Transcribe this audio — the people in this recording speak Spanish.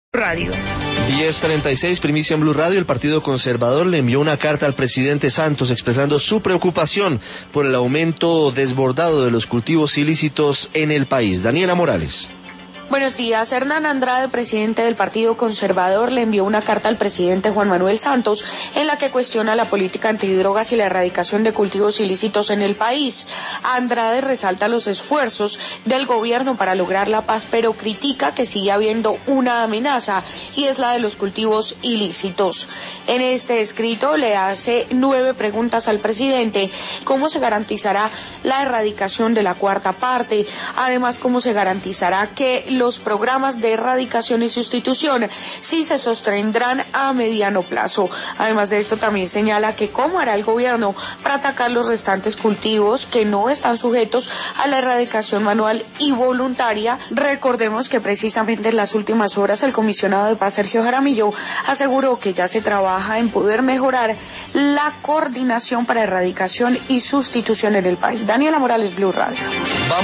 Radio. 10:36, primicia en Blue Radio. El Partido Conservador le envió una carta al presidente Santos expresando su preocupación por el aumento desbordado de los cultivos ilícitos en el país. Daniela Morales. Buenos días. Hernán Andrade, presidente del Partido Conservador, le envió una carta al presidente Juan Manuel Santos en la que cuestiona la política antidrogas y la erradicación de cultivos ilícitos en el país. Andrade resalta los esfuerzos del gobierno para lograr la paz, pero critica que sigue habiendo una amenaza y es la de los cultivos ilícitos. En este escrito le hace 9 preguntas al presidente: ¿cómo se garantizará la erradicación de la cuarta parte? Además, ¿cómo se garantizará que los programas de erradicación y sustitución sí se sostendrán a mediano plazo? Además de esto, también señala que cómo hará el gobierno para atacar los restantes cultivos que no están sujetos a la erradicación manual y voluntaria. Recordemos que precisamente en las últimas horas el comisionado de paz, Sergio Jaramillo, aseguró que ya se trabaja en poder mejorar la coordinación para erradicación y sustitución en el país. Daniela Morales, Blue Radio.